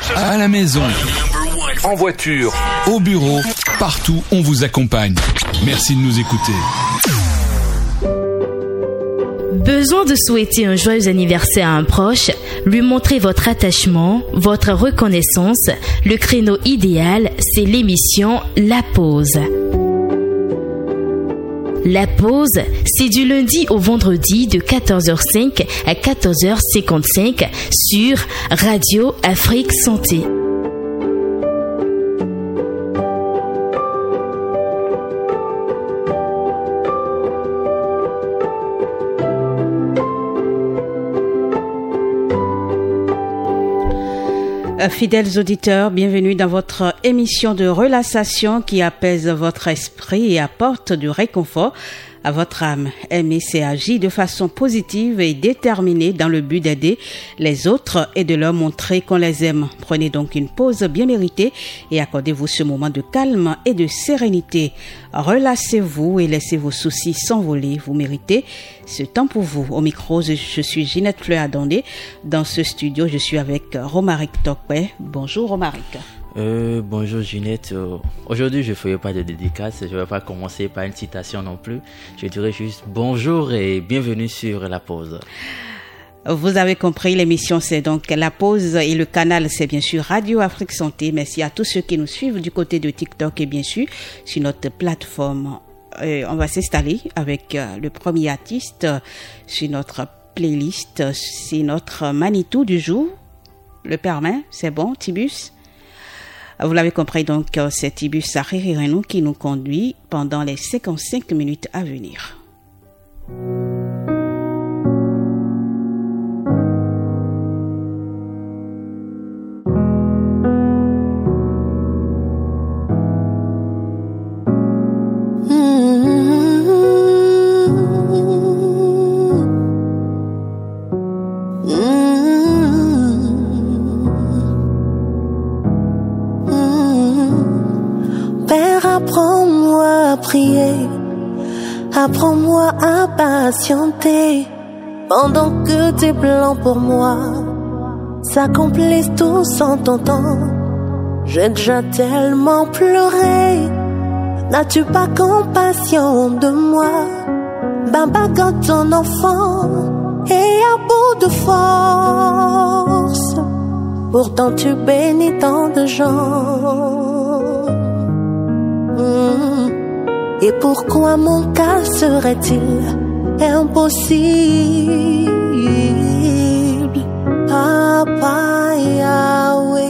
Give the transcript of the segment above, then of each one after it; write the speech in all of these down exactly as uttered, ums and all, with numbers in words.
À la maison, en voiture, au bureau, partout, on vous accompagne. Merci de nous écouter. Besoin de souhaiter un joyeux anniversaire à un proche, lui montrer votre attachement, votre reconnaissance. Le créneau idéal, c'est l'émission La Pause. La Pause, c'est du lundi au vendredi de quatorze heures cinq à quatorze heures cinquante-cinq sur Radio Afrique Santé. Fidèles auditeurs, bienvenue dans votre émission de relaxation qui apaise votre esprit et apporte du réconfort à votre âme. M I C agit de façon positive et déterminée dans le but d'aider les autres et de leur montrer qu'on les aime. Prenez donc une pause bien méritée et accordez-vous ce moment de calme et de sérénité. Relaxez-vous et laissez vos soucis s'envoler. Vous méritez ce temps pour vous. Au micro, je suis Ginette Fleur-Adondé. Dans ce studio, je suis avec Romaric Tokwe. Bonjour Romaric. Euh, bonjour Ginette. Euh, aujourd'hui, je ne ferai pas de dédicace. Je ne vais pas commencer par une citation non plus. Je dirais juste bonjour et bienvenue sur La Pause. Vous avez compris, l'émission c'est donc La Pause et le canal c'est bien sûr Radio Afrique Santé. Merci à tous ceux qui nous suivent du côté de TikTok et bien sûr sur notre plateforme. Euh, on va s'installer avec euh, le premier artiste euh, sur notre playlist. C'est notre Manitou du jour. Le permet, c'est bon, Tibus? Vous l'avez compris, donc c'est Tibus Aririrenou qui nous conduit pendant les cinquante-cinq minutes à venir. Apprends-moi à patienter pendant que tes plans pour moi s'accomplissent tous en ton temps. J'ai déjà tellement pleuré, n'as-tu pas compassion de moi? Baba, quand ton enfant est à bout de force, pourtant tu bénis tant de gens. Mmh. Et pourquoi mon cas serait-il impossible? Papa Yahweh,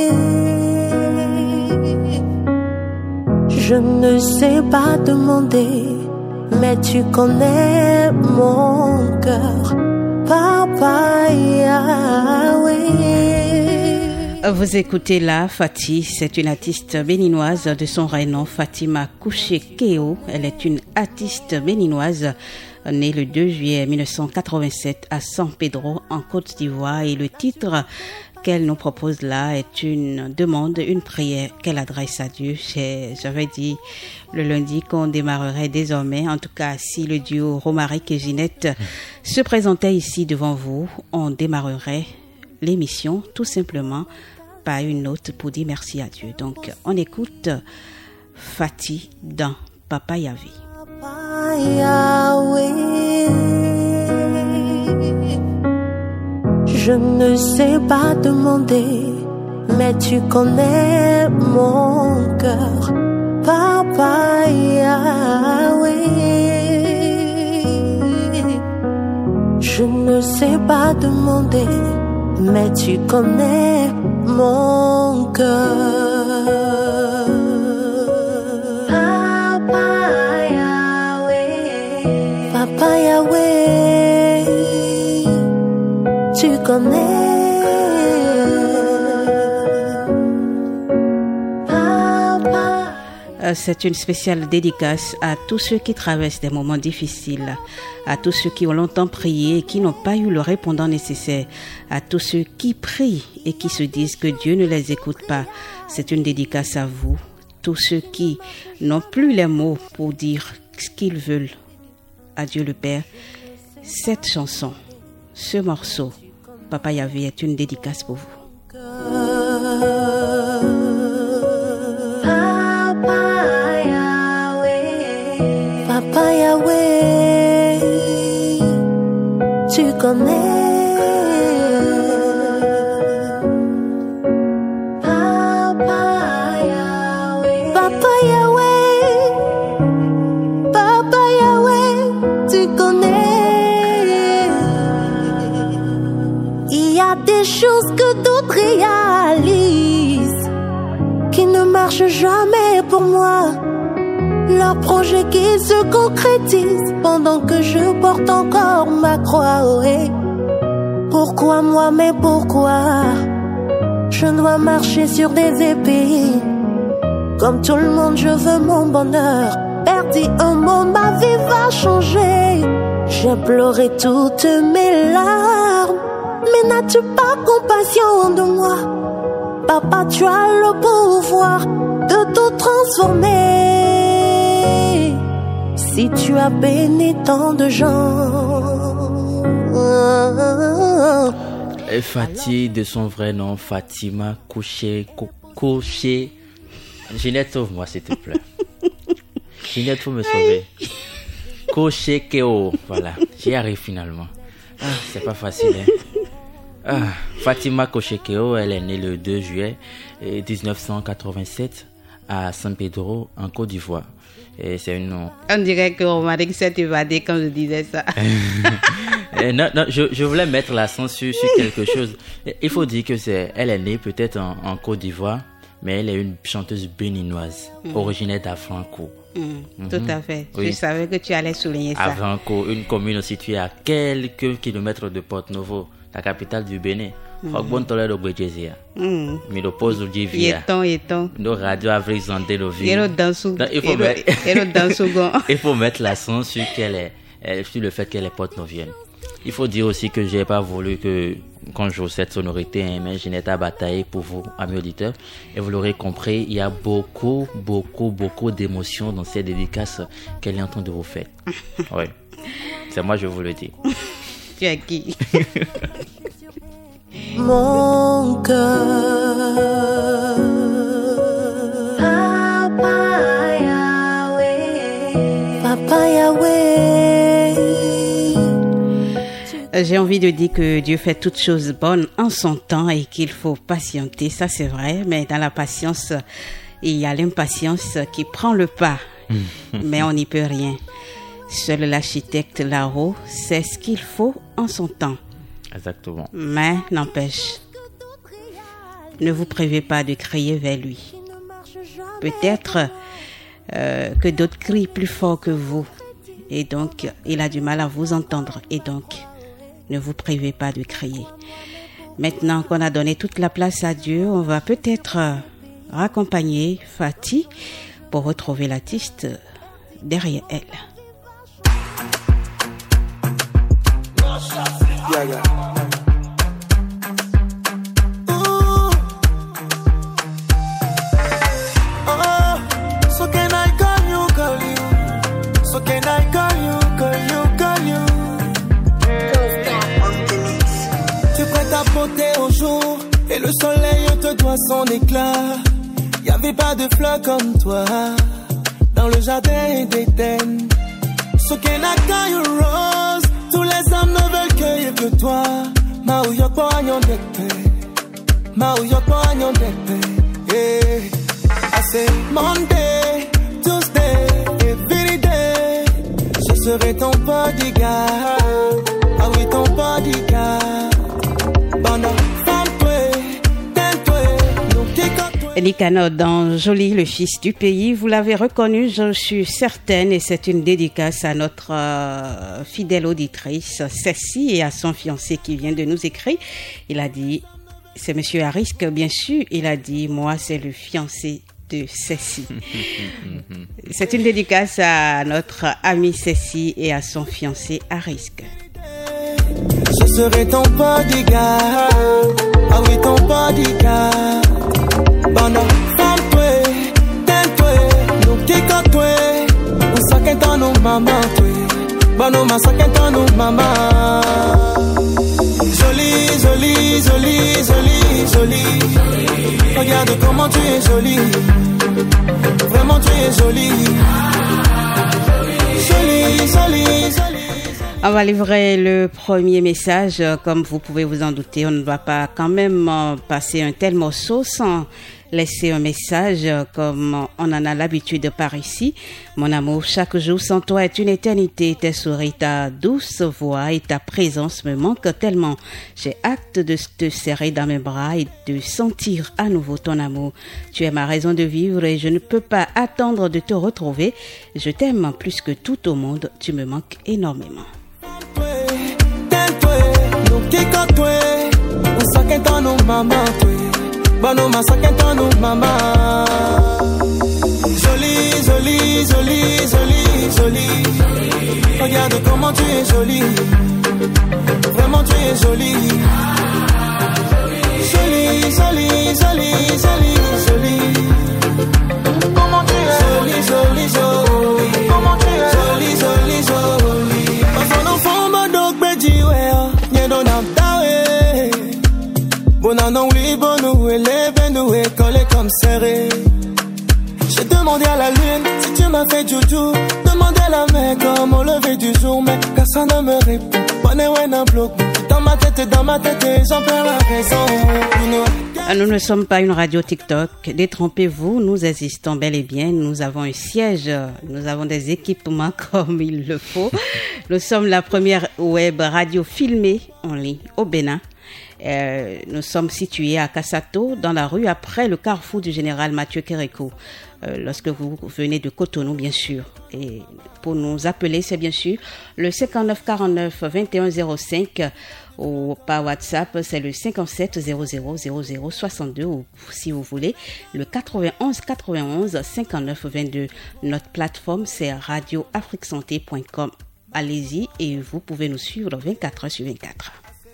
je ne sais pas demander, mais tu connais mon cœur. Papa Yahweh. Vous écoutez là Fati, c'est une artiste béninoise de son vrai nom Fatima Kouché-Keo. Elle est une artiste béninoise née le deux juillet mille neuf cent quatre-vingt-sept à San Pedro en Côte d'Ivoire et le titre qu'elle nous propose là est une demande, une prière qu'elle adresse à Dieu. J'avais dit le lundi qu'on démarrerait désormais, en tout cas si le duo Romaric et Ginette mmh. se présentait ici devant vous, on démarrerait l'émission tout simplement par une note pour dire merci à Dieu. Donc on écoute Fati dans Papa Yahweh. Papa Yahweh, je ne sais pas demander, mais tu connais mon cœur. Papa Yahweh, je ne sais pas demander, mais tu connais mon cœur. Papa Yahweh, Papa Yahweh, tu connais. C'est une spéciale dédicace à tous ceux qui traversent des moments difficiles, à tous ceux qui ont longtemps prié et qui n'ont pas eu le répondant nécessaire, à tous ceux qui prient et qui se disent que Dieu ne les écoute pas. C'est une dédicace à vous, tous ceux qui n'ont plus les mots pour dire ce qu'ils veulent à Dieu le Père. Cette chanson, ce morceau, Papa Yahweh, est une dédicace pour vous. Papa Yahweh, tu connais. Papa Yahweh, Papa Yahweh, Papa Yahweh, tu connais. Il y a des choses que d'autres réalisent qui ne marchent jamais pour moi. Leurs projets qui se concrétisent pendant que je porte encore ma croix. Oh, hey. Pourquoi moi, mais pourquoi je dois marcher sur des épées? Comme tout le monde, je veux mon bonheur. Perdu un mot, ma vie va changer. J'ai pleuré toutes mes larmes, mais n'as-tu pas compassion de moi? Papa, tu as le pouvoir de tout transformer. Si tu as béni tant de gens. Et Fatih, de son vrai nom, Fatima Kouché, Kouché. Ginette, sauve-moi s'il te plaît. Ginette, faut me sauver. Kouché Keo, voilà, j'y arrive finalement. Ah, c'est pas facile, hein. Ah, Fatima Kouché Keo, elle est née le deux juillet dix-neuf cent quatre-vingt-sept à San Pedro, en Côte d'Ivoire. Et c'est une... On dirait qu'on m'a dit que c'est évadé quand je disais ça. non, non, je, je voulais mettre l'accent sur, sur quelque chose. Il faut dire que c'est, elle est née peut-être en, en Côte d'Ivoire, mais elle est une chanteuse béninoise, mm. originaire d'Afranco. Mm, mm-hmm. Tout à fait. Oui. Je savais que tu allais souligner ça. Afranco, une commune située à quelques kilomètres de Porto-Novo, la capitale du Bénin. Bon Toledo Bejezia. Mais le pose du via. Yeton, yeton. Nos radios avril zandé le vie. Il faut mettre, il faut mettre l'accent sur qu'elle est, elle, sur le fait qu'elle est porte-novienne. Il faut dire aussi que j'ai pas voulu que, quand je joue cette sonorité, hein, mais Ginette a bataillé pour vous, amis auditeurs. Et vous l'aurez compris, il y a beaucoup, beaucoup, beaucoup d'émotions dans cette dédicace qu'elle est en train de vous faire. Oui. C'est moi, je vous le dis. Tu es qui? Mon cœur, Papa Yahweh, Papa Yahweh. J'ai envie de dire que Dieu fait toutes choses bonnes en son temps et qu'il faut patienter, ça c'est vrai, mais dans la patience, il y a l'impatience qui prend le pas, mais on n'y peut rien. Seul l'architecte là-haut sait ce qu'il faut en son temps. Exactement. Mais n'empêche, ne vous privez pas de crier vers lui. Peut-être euh, que d'autres crient plus fort que vous et donc il a du mal à vous entendre et donc ne vous privez pas de crier. Maintenant qu'on a donné toute la place à Dieu, on va peut-être euh, raccompagner Fatih pour retrouver l'artiste derrière elle. Yeah, yeah. Ooh. Oh, so can I call you, call you? So can I call you, call you, call you? Tu prêtes ta beauté au jour et le soleil te doit son éclat. Y'avait pas de fleurs comme toi dans le jardin d'Éden. So can I call you rose? Tous les hommes ne veulent cueillir que toi. Ma ou yok po anyon dekpe. Ma ou yok po anyon dekpe. Yeah. I say Monday, Tuesday, every day. Je serai ton bodyguard. Ah oui, ton bodyguard. Banda, femme-toi, t'aime-toi. Nous qui comptons. Nicanor dans Jolie, le fils du pays, vous l'avez reconnu, je suis certaine, et c'est une dédicace à notre euh, fidèle auditrice Cécile et à son fiancé qui vient de nous écrire. Il a dit, c'est Monsieur Arisk, bien sûr, il a dit, moi c'est le fiancé de Cécile. C'est une dédicace à notre amie Cécile et à son fiancé Arisk. Je serai ton bodyguard. Ah oui, ton bodyguard. Banda, femme-toi, t'aime-toi. Nous qui comptons, on s'en dans nos mamans, toi. Bon, nous m'en dans nos mamans. Jolie, jolie, jolie, jolie, jolie. Regarde comment tu es jolie. Vraiment tu es jolie. Jolie, jolie, jolie. On va livrer le premier message. Comme vous pouvez vous en douter, on ne doit pas quand même passer un tel morceau sans laisser un message comme on en a l'habitude par ici. Mon amour, chaque jour sans toi est une éternité. Tes sourires, ta douce voix et ta présence me manquent tellement. J'ai hâte de te serrer dans mes bras et de sentir à nouveau ton amour. Tu es ma raison de vivre et je ne peux pas attendre de te retrouver. Je t'aime plus que tout au monde. Tu me manques énormément. Banoma sakentano mama. Jolie, jolie, jolie, jolie, jolie. Regarde comment tu es jolie. Vraiment tu es jolie. Jolie, jolie, jolie, jolie, jolie. Comment tu es jolie, jolie, jolie. Comment tu es jolie, jolie, jolie. Parce qu'on enfant m'a donc bédi ouais. N'y don't have that bon non oui bon nous les ben nous collé comme serré. J'ai demandé à la lune si tu m'as fait joujou. Demandé à la mer comme au lever du jour, mais personne ne me répond. Bonne ouais non bloc. Dans ma tête, dans ma tête, j'en perds la raison. Nous ne sommes pas une radio TikTok. Détrompez-vous, nous existons bel et bien. Nous avons un siège, nous avons des équipements comme il le faut. Nous sommes la première web radio filmée en ligne au Bénin. Euh, nous sommes situés à Kassato, dans la rue après le carrefour du général Mathieu Kérékou. Euh, lorsque vous venez de Cotonou, bien sûr. Et pour nous appeler, c'est bien sûr le cinquante-neuf quarante-neuf vingt et un zéro cinq ou par WhatsApp, c'est le cinquante-sept zéro zéro zéro zéro soixante-deux ou si vous voulez, le quatre-vingt-onze quatre-vingt-onze cinquante-neuf vingt-deux. Notre plateforme, c'est radio afrique santé point com. Allez-y et vous pouvez nous suivre vingt-quatre heures sur vingt-quatre.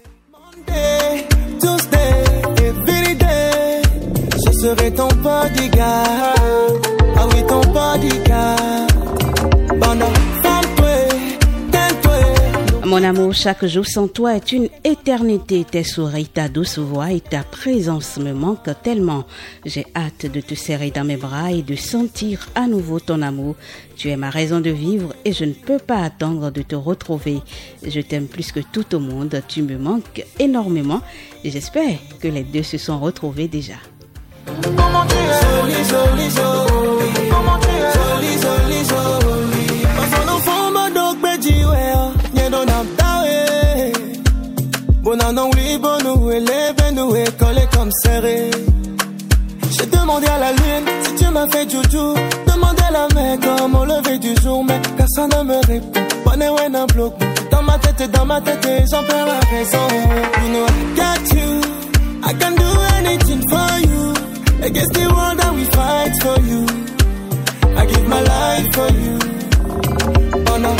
Tuesday, every day, je serai ton bodyguard. Ah oui, ton bodyguard. Pendant mon amour, chaque jour sans toi est une éternité. Tes sourires, ta douce voix et ta présence me manquent tellement. J'ai hâte de te serrer dans mes bras et de sentir à nouveau ton amour. Tu es ma raison de vivre et je ne peux pas attendre de te retrouver. Je t'aime plus que tout au monde. Tu me manques énormément et j'espère que les deux se sont retrouvés déjà. Comment tu es jolie, jolie, jolie. Comment tu es jolie, jolie, jolie. Parce qu'on enfant m'a donc bédi ouais. Don't have that way. Bon non oui bon nous les ben nous collé comme serré. J'ai demandé à la lune si tu m'as fait joujou. Demandé à la mer comme au lever du jour, mais personne ne me répond. Bonne ouais non bloc. Dans ma tête, dans ma tête, j'en perds la raison. You know I got you. I can do anything for you. Against the world that we fight for you. I give my life for you. Oh no.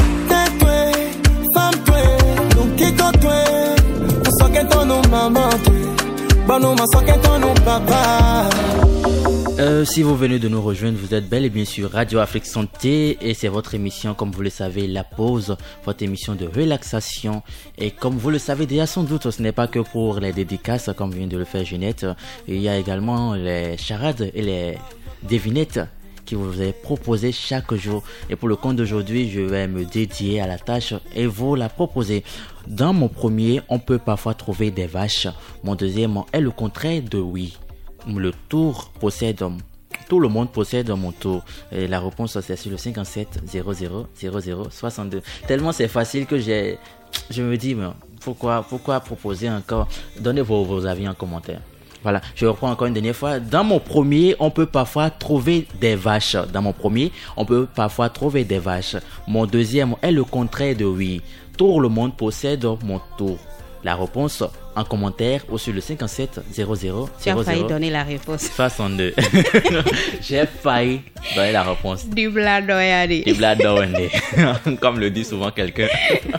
Euh, si vous venez de nous rejoindre, vous êtes bel et bien sur Radio Afrique Santé et c'est votre émission, comme vous le savez, La Pause, votre émission de relaxation. Et comme vous le savez déjà sans doute, ce n'est pas que pour les dédicaces, comme vient de le faire Jeanette, il y a également les charades et les devinettes qui vous est proposé chaque jour. Et pour le compte d'aujourd'hui, je vais me dédier à la tâche et vous la proposer. Dans mon premier, on peut parfois trouver des vaches. Mon deuxième est le contraire de oui. Le tour possède, tout le monde possède mon tour. Et la réponse, c'est sur le cinquante-sept zéro zéro zéro zéro soixante-deux. Tellement c'est facile que j'ai, je me dis, mais pourquoi, pourquoi proposer encore? Donnez vos, vos avis en commentaire. Voilà, je reprends encore une dernière fois. Dans mon premier, on peut parfois trouver des vaches. Dans mon premier, on peut parfois trouver des vaches. Mon deuxième est le contraire de oui. Tout le monde possède mon tour. La réponse en commentaire ou sur le cinquante-sept zéro zéro zéro zéro. Tu as failli donner la réponse. soixante-deux. J'ai failli donner la réponse. Du bladoyade. Du bladoyade. Comme le dit souvent quelqu'un.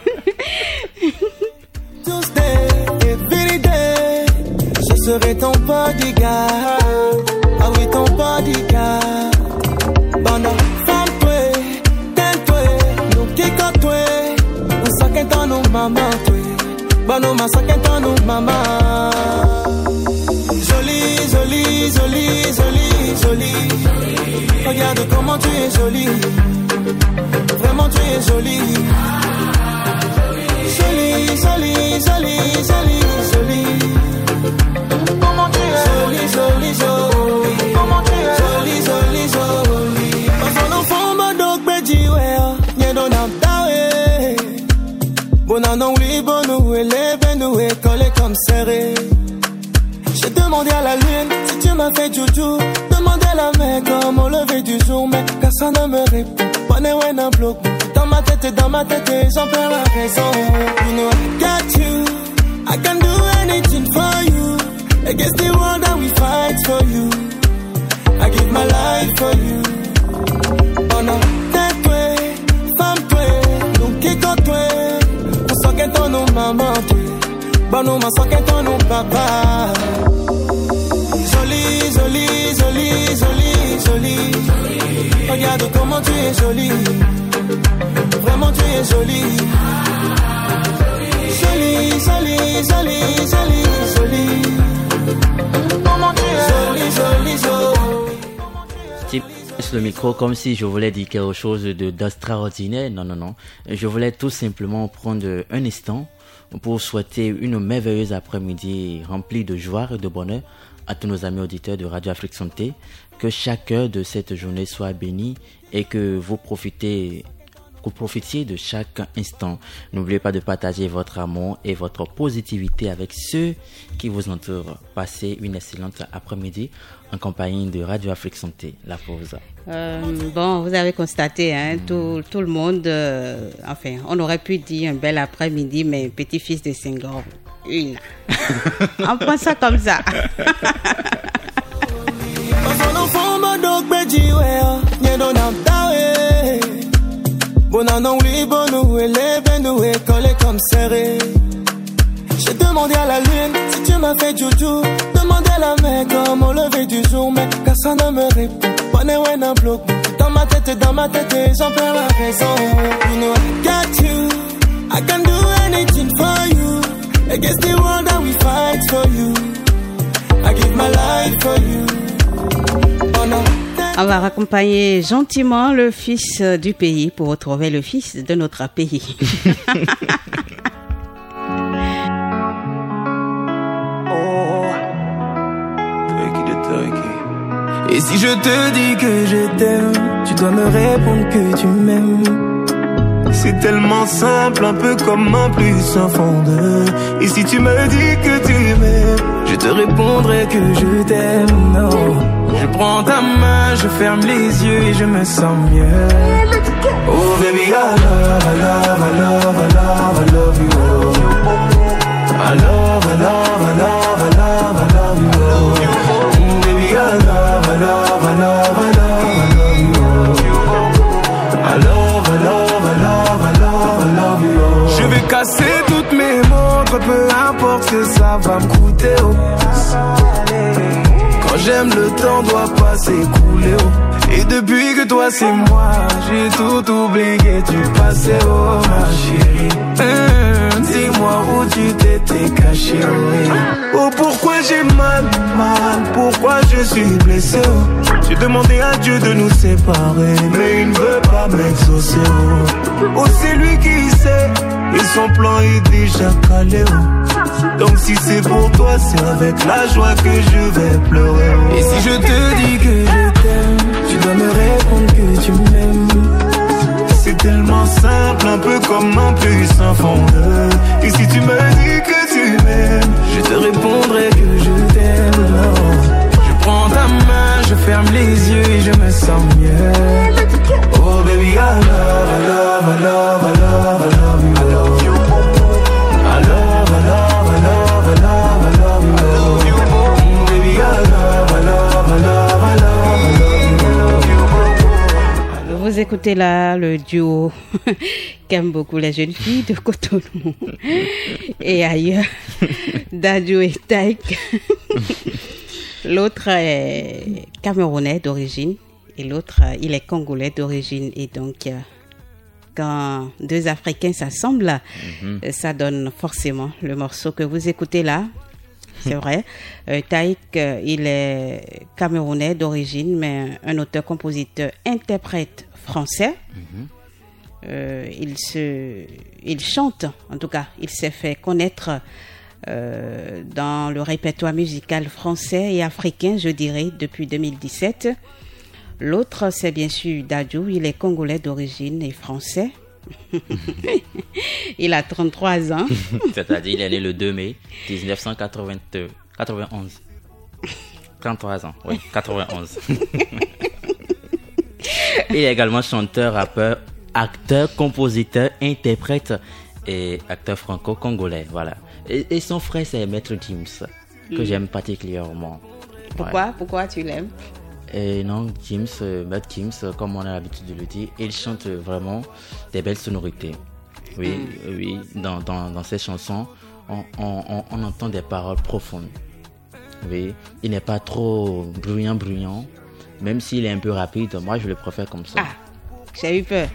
Je serai ton bodyguard. Ah oui, ton bodyguard. Banda, femme toi, ten toi, nous qui quand toi, on s'en dans nos mamans toi. Bano ma s'en dans nos mamans. Jolie, jolie, jolie, Regarde comment tu es jolie. Vraiment tu es jolie. Jolie, jolie, jolie, jolie, jolie. Comment tu es jolie, jolie, jolie. Comment tu es jolie, jolie, jolie. Parce qu'on enfant badok beji we, nye don am tawe. Bonanon oui bonou et les benou et collé comme serré. J'ai demandé à la lune si tu m'as fait joujou. Demandé à la mer comme au lever du jour, mais personne ne me répond. Bonne ouais d'un bloc. Dans ma tête, dans ma tête, j'en perds la raison. You know I got you. I can do anything for you. Against the world that we fight for you. I give my life for you. Oh no, that way, femme toi, nous qui quand toi. On s'en qu'est ton nom maman toi. Bon nous m'en s'en qu'est ton nom papa. Jolie, jolie, jolie, jolie, jolie. Regarde comment tu es jolie. Vraiment tu es jolie. Jolie, jolie, jolie, jolie, jolie. Comment tu es jolie, jolie, jolie. Steve, le micro comme si je voulais dire quelque chose de d'extraordinaire. Non, non, non. Je voulais tout simplement prendre un instant pour souhaiter une merveilleuse après-midi remplie de joie et de bonheur à tous nos amis auditeurs de Radio Afrique Santé. Que chaque heure de cette journée soit bénie et que vous profitez Vous profitiez de chaque instant. N'oubliez pas de partager votre amour et votre positivité avec ceux qui vous entourent. Passez une excellente après-midi en compagnie de Radio Afrique Santé. La pause. Euh, bon, vous avez constaté, hein, mmh. tout, tout le monde, euh, enfin, on aurait pu dire un bel après-midi, mais petit-fils de Senghor, une. On prend ça comme ça. Bonanon oui bonou et les benou et collé comme serré. J'ai demandé à la lune si tu m'as fait joujou. Demandé à la mer comme au lever du jour, mais personne ne me répond. Bonne ouais d'un bloc. Dans ma tête, dans ma tête, j'en perds la raison. You know I got you. I can do anything for you. Against the world that we fight for you. I give my life for you. Oh no. On va raccompagner gentiment le fils du pays pour retrouver le fils de notre pays. Et si je te dis que je t'aime, tu dois me répondre que tu m'aimes. C'est tellement simple, un peu comme un plus un fond de. Et si tu me dis que tu m'aimes, je te répondrai que je t'aime. Non. Je prends ta main, je ferme les yeux et je me sens mieux. Oh baby, I love, I love, I love, I love, I love you. I love, I love, I love, I love, I love you. Mm, baby, I love, I love, I love, I love, I love you. I love, I love, I love, I love, I love you. Je vais casser toutes mes montres, peu importe ce que ça va me coûter. Oh. Quand j'aime, le temps doit pas s'écouler. Oh. Et depuis que toi c'est moi, j'ai tout oublié, tu passais, oh ma chérie. Hum, dis-moi où tu t'étais caché. Oh, oh pourquoi j'ai mal, mal, pourquoi je suis blessé. Oh. J'ai demandé à Dieu de nous séparer, mais il ne veut pas m'exaucer. Oh, oh c'est lui qui sait, et son plan est déjà calé. Oh. Donc si c'est pour toi, c'est avec la joie que je vais pleurer. Et si je te dis que je t'aime, tu dois me répondre que tu m'aimes. C'est tellement simple, un peu comme un puissant fondeur. Et si tu me dis que tu m'aimes, je te répondrai que je t'aime. Je prends ta main, je ferme les yeux et je me sens mieux. Oh baby, I love, I love, I love, I love, I love you. I love you. I love, I love, I love, I love, I love you. I love you. Mm, baby, I love, I love, I love, I love, I love you. Vous écoutez là le duo qu'aiment beaucoup les jeunes filles de Cotonou et ailleurs, Dadju et Taïk. L'autre est camerounais d'origine et l'autre, il est congolais d'origine. Et donc, quand deux Africains s'assemblent, mm-hmm. ça donne forcément le morceau que vous écoutez là. c'est vrai. Euh, Taïk, euh, il est camerounais d'origine, mais un auteur-compositeur-interprète français. Mm-hmm. Euh, il se, il chante, en tout cas, il s'est fait connaître euh, dans le répertoire musical français et africain, je dirais, depuis deux mille dix-sept. L'autre, c'est bien sûr Dadju, il est congolais d'origine et français. Il a trente-trois ans. C'est-à-dire, il est né le deux mai dix-neuf cent quatre-vingt-onze. trente-trois ans, oui, quatre-vingt-onze. Il est également chanteur, rappeur, acteur, compositeur, interprète et acteur franco-congolais, voilà. Et, et son frère, c'est Maître Gims, que mm. j'aime particulièrement. Pourquoi ouais. Pourquoi tu l'aimes? Et non, Gims, euh, Maître Gims, comme on a l'habitude de le dire, il chante vraiment des belles sonorités. Oui, mm. oui, dans, dans, dans ses chansons, on, on, on entend des paroles profondes. Oui, il n'est pas trop bruyant, bruyant, même s'il est un peu rapide, moi je le préfère comme ça. Ah. J'ai eu peur.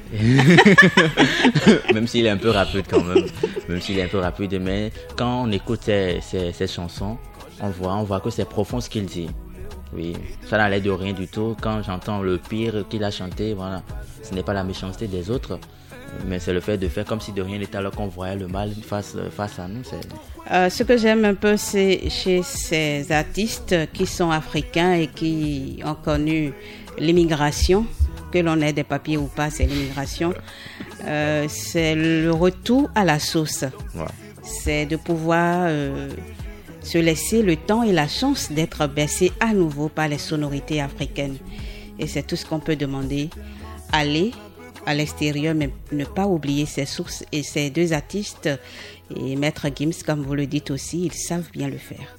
Même s'il est un peu rapide quand même. Même s'il est un peu rapide. Mais quand on écoute ces, ces, ces chansons, on voit, on voit que c'est profond ce qu'il dit. Oui, ça n'a l'air de rien du tout. Quand j'entends le pire qu'il a chanté, voilà, ce n'est pas la méchanceté des autres, mais c'est le fait de faire comme si de rien n'était alors qu'on voyait le mal face, face à nous. C'est... Euh, ce que j'aime un peu, c'est chez ces artistes qui sont africains et qui ont connu l'immigration, que l'on ait des papiers ou pas, c'est l'immigration. Euh, c'est le retour à la source. Ouais. C'est de pouvoir euh, se laisser le temps et la chance d'être bercé à nouveau par les sonorités africaines. Et c'est tout ce qu'on peut demander. Aller à l'extérieur, mais ne pas oublier ses sources. Et ces deux artistes, et Maître Gims, comme vous le dites aussi, ils savent bien le faire.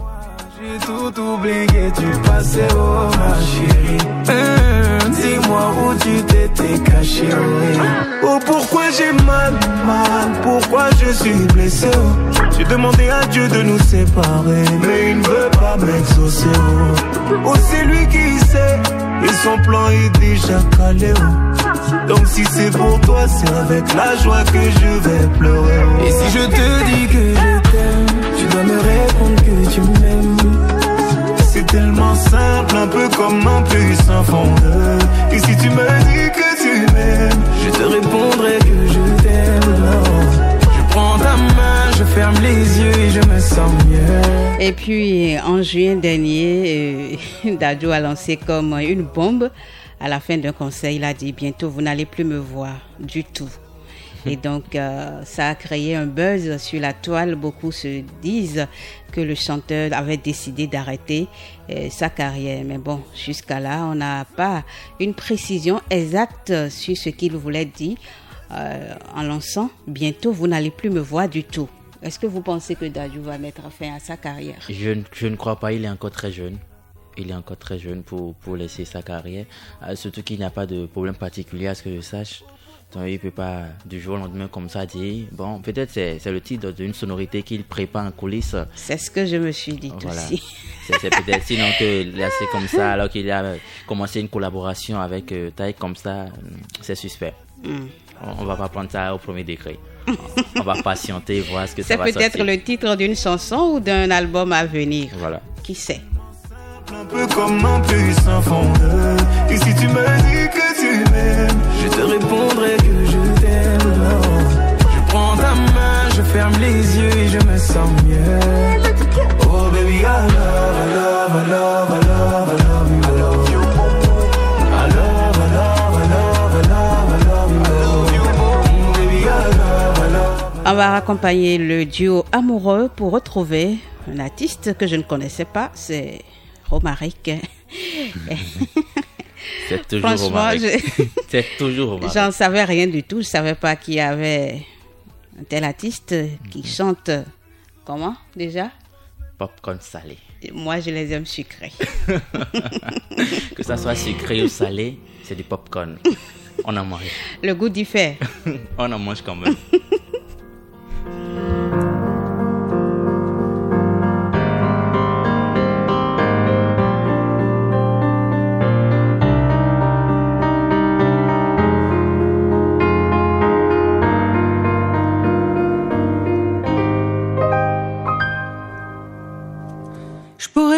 J'ai tout oublié du passé, oh ma chérie. Hum, dis-moi où tu t'étais caché, oui. Oh pourquoi j'ai mal, mal, pourquoi je suis blessé, oh. J'ai demandé à Dieu de nous séparer, mais il ne veut pas m'exaucer, oh. Oh c'est lui qui sait, et son plan est déjà calé, oh. Donc si c'est pour toi, c'est avec la joie que je vais pleurer, oh. Et si je te dis que je t'aime, tu dois me répondre que tu m'aimes. C'est tellement simple, un peu comme un puissant fondeur. Et si tu me dis que tu m'aimes, je te répondrai que je t'aime. Non. Je prends ta main, je ferme les yeux et je me sens mieux. Et puis en juin dernier, euh, Dadju a lancé comme une bombe. À la fin d'un concert, il a dit bientôt vous n'allez plus me voir du tout. Et donc, euh, ça a créé un buzz sur la toile. Beaucoup se disent que le chanteur avait décidé d'arrêter euh, sa carrière. Mais bon, jusqu'à là, on n'a pas une précision exacte sur ce qu'il voulait dire euh, en lançant « Bientôt, vous n'allez plus me voir du tout ». Est-ce que vous pensez que Dadju va mettre fin à sa carrière? je, je ne crois pas, il est encore très jeune. Il est encore très jeune pour, pour laisser sa carrière. Euh, surtout qu'il n'y a pas de problème particulier à ce que je sache. Donc, il ne peut pas du jour au lendemain comme ça dire, bon, peut-être c'est, c'est le titre d'une sonorité qu'il prépare en coulisses. C'est ce que je me suis dit voilà. aussi. C'est, c'est peut-être sinon que là c'est comme ça, alors qu'il a commencé une collaboration avec euh, Taïk comme ça, c'est suspect. Mm. On ne va pas prendre ça au premier degré. On va patienter, voir ce que c'est ça va sortir. C'est peut-être le titre d'une chanson ou d'un album à venir. Voilà. Qui sait? Un peu comme un puissant fondeur. Et si tu me dis que tu m'aimes, je te répondrai que je t'aime. Non. Je prends ta main, je ferme les yeux et je me sens mieux. Oh baby, I love, I love, I love, I love, I love you. I love you. I love, I love, I love, I love, I love you. I love you. Baby, I love, I love. On va accompagner le duo amoureux pour retrouver un artiste que je ne connaissais pas. C'est Romaric. C'est toujours Romaric. Je... C'est toujours Romaric. J'en savais rien du tout. Je ne savais pas qu'il y avait un tel artiste qui mm-hmm. chante comment déjà? Popcorn salé. Moi, je les aime sucrés. Que ça soit sucré ou salé, c'est du popcorn. On en mange. Le goût diffère. On en mange quand même.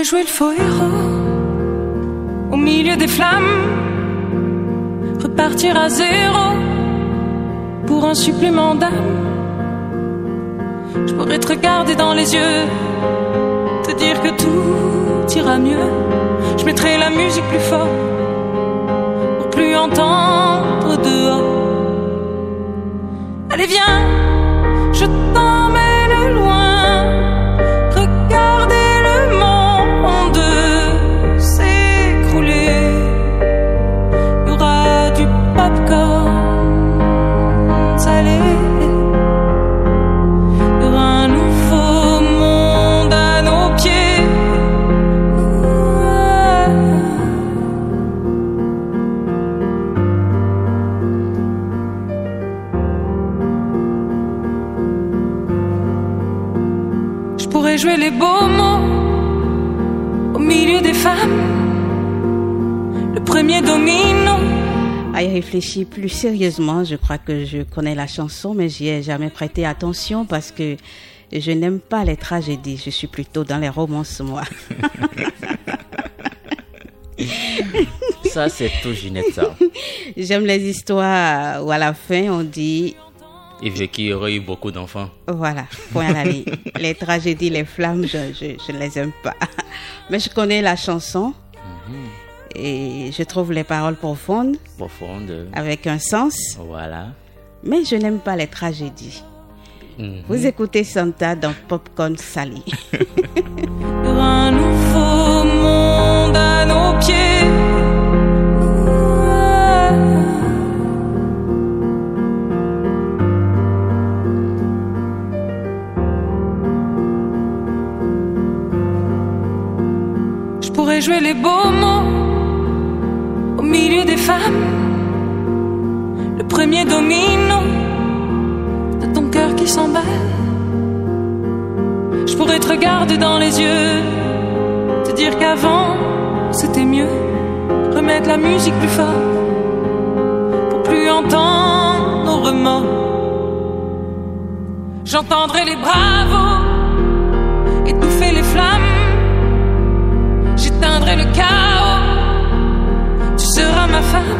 jouer le faux héros au milieu des flammes, repartir à zéro pour un supplément d'âme. Je pourrais te regarder dans les yeux, te dire que tout ira mieux. Je mettrai la musique plus fort pour plus entendre dehors. Allez viens, je t'emmène loin, regardez le monde s'écrouler. Il y aura du popcorn salé. Jouer les beaux mots au milieu des femmes, le premier domino. À y réfléchir plus sérieusement, je crois que je connais la chanson, mais j'y ai jamais prêté attention parce que je n'aime pas les tragédies. Je suis plutôt dans les romances, moi. Ça, c'est tout, Ginette, ça. J'aime les histoires où à la fin, on dit... Et vu qu'il y aurait eu beaucoup d'enfants. Voilà, point à la ligne. Les tragédies, les flammes, je ne les aime pas. Mais je connais la chanson. Mm-hmm. Et je trouve les paroles profondes. Profondes. Avec un sens. Voilà. Mais je n'aime pas les tragédies. Mm-hmm. Vous écoutez Santa dans Popcorn Salé. Un nouveau monde à nos pieds. Jouer les beaux mots au milieu des femmes, le premier domino de ton cœur qui s'emballe. Je pourrais te regarder dans les yeux, te dire qu'avant c'était mieux, remettre la musique plus fort pour plus entendre nos remords. J'entendrai les bravos étouffer les flammes. J'éteindrai le chaos, tu seras ma femme.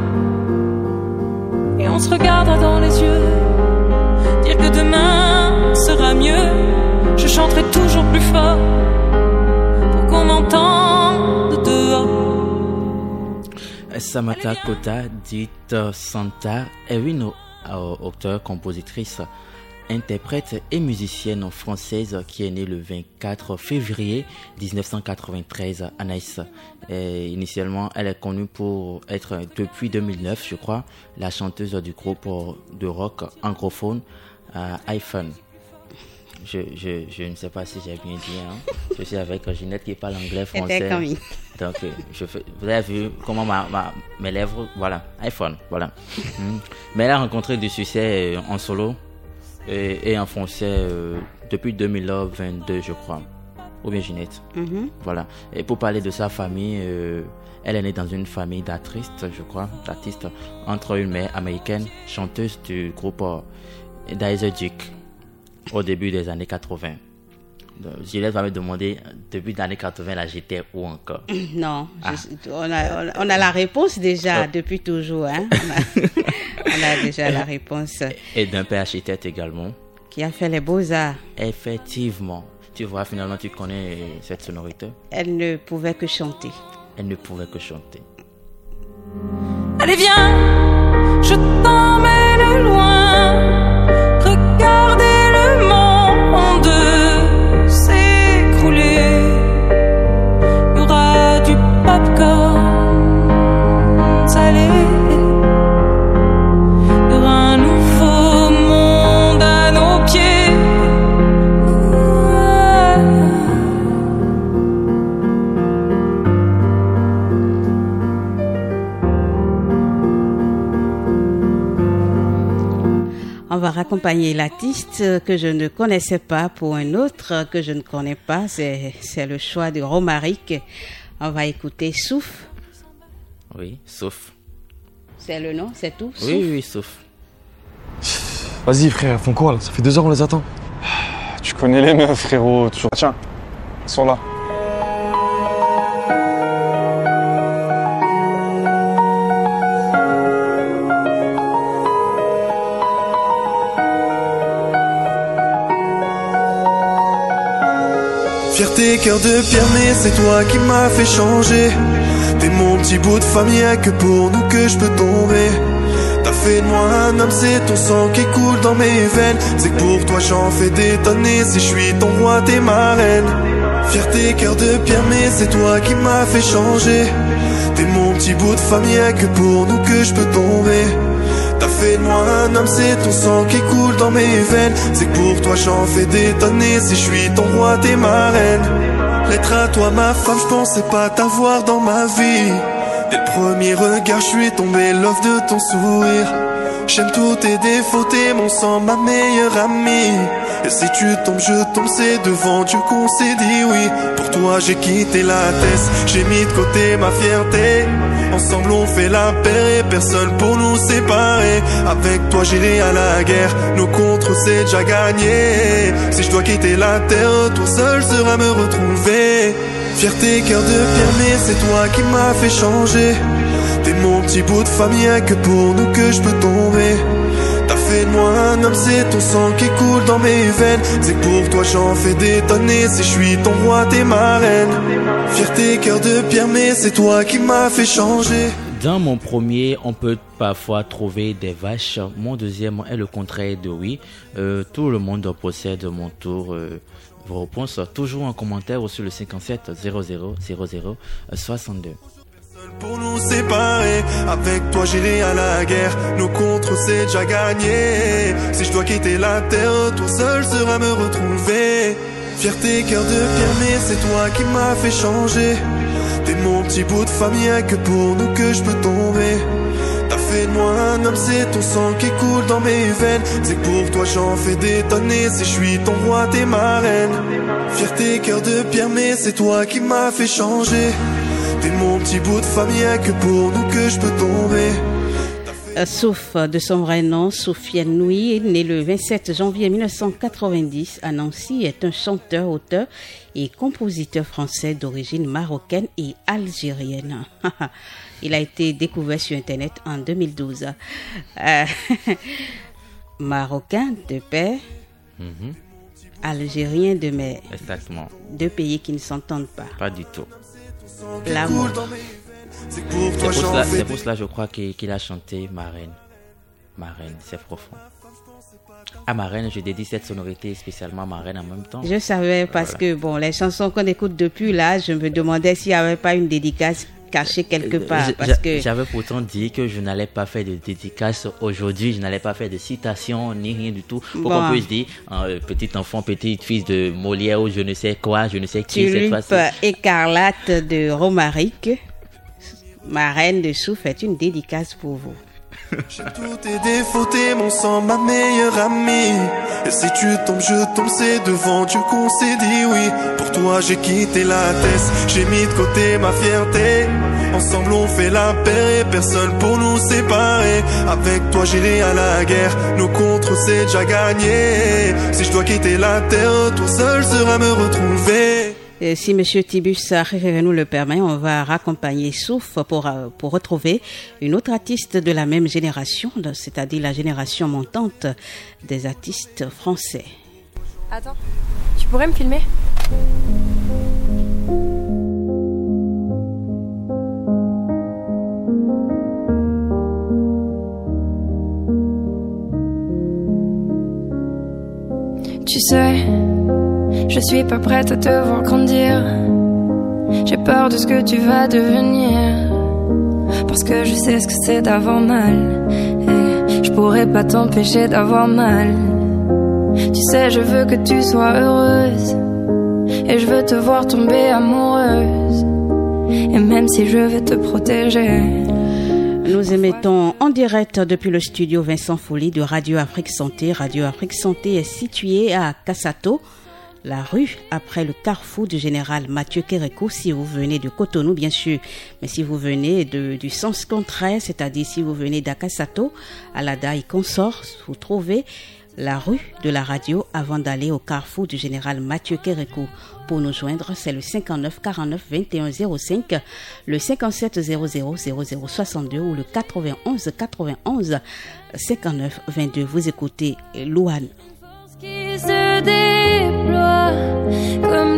Et on se regardera dans les yeux, dire que demain sera mieux. Je chanterai toujours plus fort pour qu'on m'entende dehors. Samantha Kota, dite Santa, est une auteure-compositrice, interprète et musicienne française qui est née le vingt-quatre février dix-neuf cent quatre-vingt-treize à Nice. Et initialement, elle est connue pour être, depuis deux mille neuf, je crois, la chanteuse du groupe de rock anglophone euh, iPhone. Je, je, je ne sais pas si j'ai bien dit. Hein. Je suis avec Ginette qui parle anglais, français. Donc, je fais, vous avez vu comment ma, ma, mes lèvres, voilà, iPhone, voilà. mm. Mais elle a rencontré du succès en solo. Et, et en français euh, depuis deux mille vingt-deux, je crois. Ou bien Ginette. Mm-hmm. Voilà. Et pour parler de sa famille, euh, elle est née dans une famille d'artistes, je crois, d'artistes, entre une mère américaine, chanteuse du groupe euh, Daisy Duke, au début des années quatre-vingts. Donc, Ginette va me demander, depuis les années quatre-vingts, là, j'étais où encore? Non, ah. je, on, a, on a la réponse déjà, oh. depuis toujours. Hein? On, a, on a déjà la réponse. Et d'un père architecte également. Qui a fait les beaux-arts. Effectivement. Tu vois, finalement, tu connais cette sonorité. Elle ne pouvait que chanter. Elle ne pouvait que chanter. Allez, viens, je t'emmène loin. Regardez le monde s'écrouler. Il y aura du popcorn salé. Il y aura un nouveau monde à nos pieds. On va raccompagner l'artiste que je ne connaissais pas pour un autre que je ne connais pas. C'est, c'est le choix de Romaric. On va écouter Souffle. Oui, Souffle. C'est le nom, c'est tout? Oui, Souffle. Oui, Souffle. Vas-y frère, font quoi là? Ça fait deux heures on les attend. Tu connais les meufs frérot, toujours. Tiens, ils sont là. Fierté, cœur de pierre, mais c'est toi qui m'as fait changer. T'es mon petit bout de famille, que pour nous que je peux tomber. T'as fait de moi un homme, c'est ton sang qui coule dans mes veines. C'est que pour toi j'en fais des tonnes, et si je suis ton roi, t'es ma reine. Fierté, cœur de pierre, mais c'est toi qui m'as fait changer. T'es mon petit bout de famille, que pour nous que je peux tomber. T'as fait de moi un homme, c'est ton sang qui coule dans mes veines. C'est que pour toi j'en fais des tonnes, et si je suis ton roi, t'es ma reine. Lettre à toi ma femme, je pensais pas t'avoir dans ma vie. Dès le premier regard, je suis tombé love de ton sourire. J'aime tous tes défauts, t'es mon sang, ma meilleure amie. Et si tu tombes, je tombe, c'est devant Dieu qu'on s'est dit oui. Pour toi j'ai quitté la Thèse, j'ai mis de côté ma fierté. Ensemble on fait la paix et personne pour nous séparer. Avec toi j'irai à la guerre, nos contre c'est déjà gagné. Si je dois quitter la terre, toi seul seras me retrouver. Fierté, cœur de pierre, mais c'est toi qui m'as fait changer. T'es mon petit bout de famille, que pour nous que je peux tomber. T'as fait de moi un homme, c'est ton sang qui coule dans mes veines. C'est que pour toi j'en fais des tonnes, et si je suis ton roi, t'es ma reine. Fierté, cœur de pierre, mais c'est toi qui m'as fait changer. Dans mon premier, on peut parfois trouver des vaches. Mon deuxième est le contraire de oui. Euh, tout le monde possède mon tour. Euh, vos réponses toujours en commentaire ou sur le cinquante-sept zéro zéro zéro zéro soixante-deux. Pour nous séparer, avec toi j'irai à la guerre. Nos contre c'est déjà gagné. Si je dois quitter la terre, toi seul seras me retrouver. Fierté, cœur de pierre, mais c'est toi qui m'as fait changer. T'es mon petit bout de famille, que pour nous que je peux tomber. T'as fait de moi un homme, c'est ton sang qui coule dans mes veines. C'est que pour toi j'en fais des tonnes, et si je suis ton roi, t'es ma reine. Fierté, cœur de pierre, mais c'est toi qui m'as fait changer. T'es mon petit bout de famille, que pour nous que je peux tomber. Souf, de son vrai nom, Soufiane Nui, né le vingt-sept janvier mille neuf cent quatre-vingt-dix à Nancy, est un chanteur, auteur et compositeur français d'origine marocaine et algérienne. Il a été découvert sur Internet en deux mille douze. Euh, Marocain de père, mm-hmm. Algérien de mère. Exactement. Deux pays qui ne s'entendent pas. Pas du tout. L'amour. C'est pour cela, c'est pour cela je crois qu'il, qu'il a chanté Ma Reine. Ma Reine, c'est profond. À Ma Reine, je dédie cette sonorité spécialement à Ma Reine en même temps. Je savais parce voilà. que bon, les chansons qu'on écoute depuis là, je me demandais s'il n'y avait pas une dédicace cachée quelque part. Je, parce que... J'avais pourtant dit que je n'allais pas faire de dédicace aujourd'hui, je n'allais pas faire de citation ni rien du tout. Pour bon. qu'on puisse dire, euh, petit enfant, petite fille de Molière ou je ne sais quoi, je ne sais qui cette fois-ci. Tulipe écarlate de Romaric. Ma reine de Souf est une dédicace pour vous. J'aime tous tes défauts, t'es mon sang, ma meilleure amie. Et si tu tombes, je tombe, c'est devant Dieu qu'on s'est dit oui. Pour toi j'ai quitté la Thèse, j'ai mis de côté ma fierté. Ensemble on fait la paix et personne pour nous séparer. Avec toi j'irai à la guerre, nos contre c'est déjà gagné. Si je dois quitter la terre, toi seul seras me retrouver. Et si Monsieur Tibus nous le permet, on va raccompagner Souf pour, pour retrouver une autre artiste de la même génération, c'est-à-dire la génération montante des artistes français. Attends, tu pourrais me filmer ? Tu sais, je suis pas prête à te voir grandir. J'ai peur de ce que tu vas devenir, parce que je sais ce que c'est d'avoir mal, et je pourrais pas t'empêcher d'avoir mal. Tu sais, je veux que tu sois heureuse, et je veux te voir tomber amoureuse, et même si je vais te protéger. Nous émettons en direct depuis le studio Vincent Folly de Radio Afrique Santé. Radio Afrique Santé est située à Kassato, la rue après le carrefour du général Mathieu Kérékou, si vous venez de Cotonou bien sûr, mais si vous venez de, du sens contraire, c'est-à-dire si vous venez d'Akassato, Alada et Consort, vous trouvez la rue de la radio avant d'aller au carrefour du général Mathieu Kérékou. Pour nous joindre, c'est le cinquante-neuf quarante-neuf vingt et un zéro cinq, le cinquante-sept zéro zéro zéro zéro soixante-deux ou le quatre-vingt-onze quatre-vingt-onze cinquante-neuf vingt-deux. Vous écoutez Louane. Qui se déploie comme tout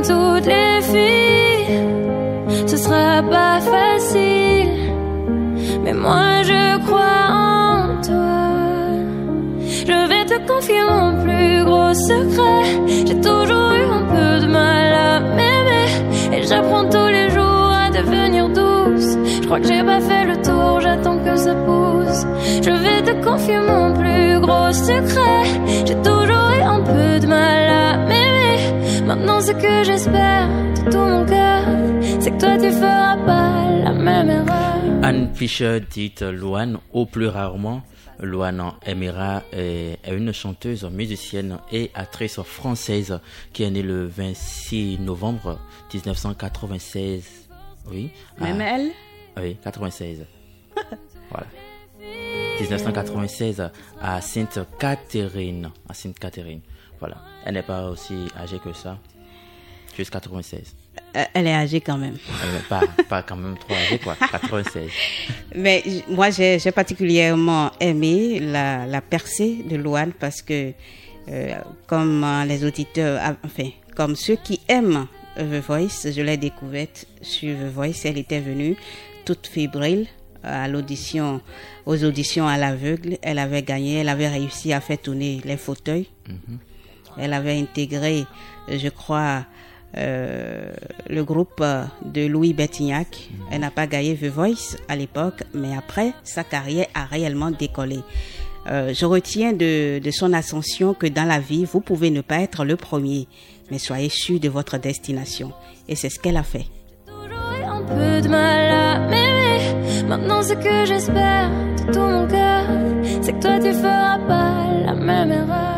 toutes les filles, ce sera pas facile. Mais moi je crois en toi. Je vais te confier mon plus gros secret. J'ai toujours eu un peu de mal à m'aimer, et j'apprends tous les jours à devenir douce. Je crois que j'ai pas fait le tour, j'attends que ça pousse. Je vais te confier mon plus gros secret. J'ai toujours eu un peu de mal à m'aimer. Maintenant ce que j'espère de tout mon cœur, c'est que toi tu feras pas la même erreur. Anne Fischer, dite Louane, ou plus rarement Louane Aimera, est une chanteuse, musicienne et actrice française qui est née le vingt-six novembre dix-neuf cent quatre-vingt-seize. Oui. Même à... elle? Oui, quatre-vingt-seize. Voilà. dix-neuf cent quatre-vingt-seize à Sainte-Catherine. À Sainte-Catherine. Voilà. Elle n'est pas aussi âgée que ça. Juste quatre-vingt-seize. Elle est âgée quand même. Pas, pas quand même trop âgée, quoi. quatre-vingt-seize. Mais moi, j'ai, j'ai particulièrement aimé la, la percée de Louane parce que, euh, comme les auditeurs, enfin, comme ceux qui aiment The Voice, je l'ai découverte sur The Voice. Elle était venue toute fébrile à l'audition, aux auditions à l'aveugle. Elle avait gagné, elle avait réussi à faire tourner les fauteuils. Mm-hmm. Elle avait intégré, je crois, Euh, le groupe de Louis Bertignac. Mmh. Elle n'a pas gagné The Voice à l'époque, mais après, sa carrière a réellement décollé. Euh, je retiens de, de son ascension que dans la vie, vous pouvez ne pas être le premier, mais soyez sûr de votre destination. Et c'est ce qu'elle a fait. Toujours eu un peu de mal à m'aimer. Maintenant, ce que j'espère de tout mon cœur, c'est que toi, tu feras pas la même erreur.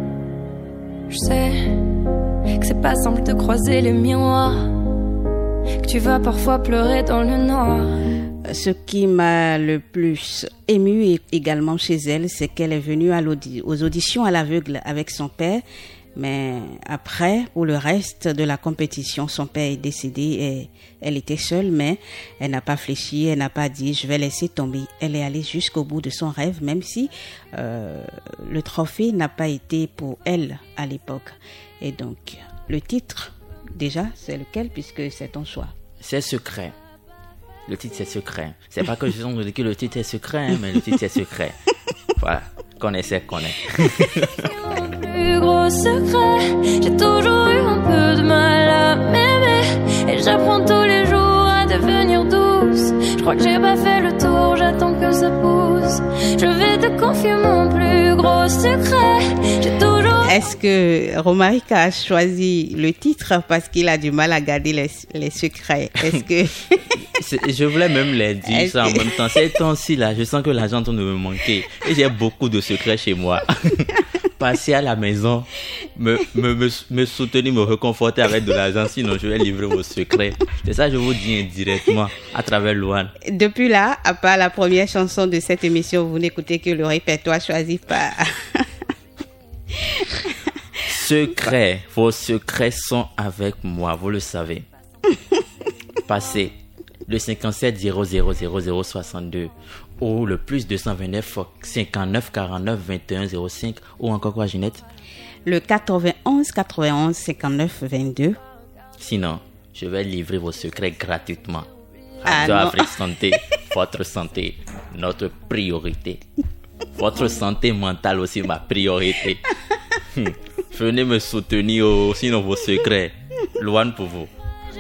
Je sais que c'est pas simple de croiser les miroirs, que tu vas parfois pleurer dans le noir. Ce qui m'a le plus ému également chez elle, c'est qu'elle est venue à l'audi- aux auditions à l'aveugle avec son père, mais après, pour le reste de la compétition, son père est décédé et elle était seule, mais elle n'a pas fléchi, elle n'a pas dit je vais laisser tomber. Elle est allée jusqu'au bout de son rêve, même si euh, le trophée n'a pas été pour elle à l'époque. Et donc, le titre, déjà, c'est lequel, puisque c'est ton choix? C'est secret. Le titre, c'est secret. C'est pas que je sens que le titre est secret, hein, mais le titre, c'est secret. Voilà. Connaissez, connaît. Mon plus gros secret, j'ai toujours eu un peu de mal à m'aimer, et j'apprends tous les jours à devenir douce. Je crois que j'ai pas fait le tour, j'attends que ça pousse. Je vais te confier mon plus gros secret. J'ai toujours... Est-ce que Romaric a choisi le titre parce qu'il a du mal à garder les, les secrets? Est-ce que... C'est, je voulais même les dire Est-ce ça que... en même temps. Ces temps-ci là, je sens que l'argent est en train de me manquer. Et j'ai beaucoup de secrets chez moi. Passer à la maison, me, me, me, me soutenir, me réconforter avec de l'argent, sinon je vais livrer vos secrets. C'est ça que je vous dis indirectement à travers Louane. Depuis là, à part la première chanson de cette émission, vous n'écoutez que le répertoire choisi par... Secrets, vos secrets sont avec moi, vous le savez. Passez le cinquante-sept zéro zéro zéro zéro soixante-deux ou le plus deux cent vingt-neuf cinquante-neuf quarante-neuf vingt et un zéro cinq ou encore quoi, Ginette? Le quatre-vingt-onze quatre-vingt-onze cinquante-neuf vingt-deux. Sinon, je vais livrer vos secrets gratuitement. Ah Radio non. Afrique Santé, votre santé, notre priorité. Votre santé mentale aussi, ma priorité. Venez me soutenir, oh, sinon vos secrets. Louane pour vous.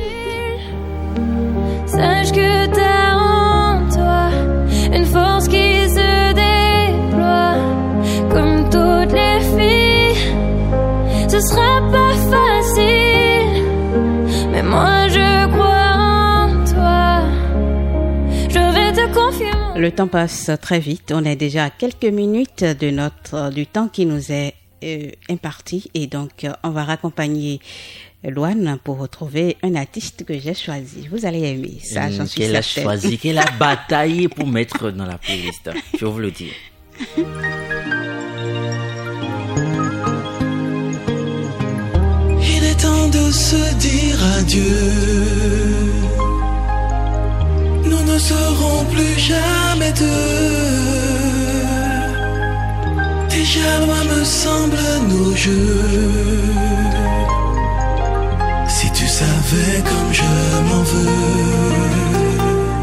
Sache que t'as en toi une force qui se déploie comme toutes les filles. Ce sera pas facile, mais moi je crois en toi. Je vais te confier. Le temps passe très vite. On est déjà à quelques minutes de notre du temps qui nous est euh, imparti, et donc euh, on va raccompagner Louane pour retrouver un artiste que j'ai choisi. Vous allez aimer ça, mmh, j'en suis qu'elle certaine. a choisi, qu'elle a bataillé pour mettre dans la playlist. Je vais vous le dire. Il est temps de se dire adieu. Nous ne serons plus jamais deux. Déjà loin me semblent nos jeux. Si tu sais savais comme je m'en veux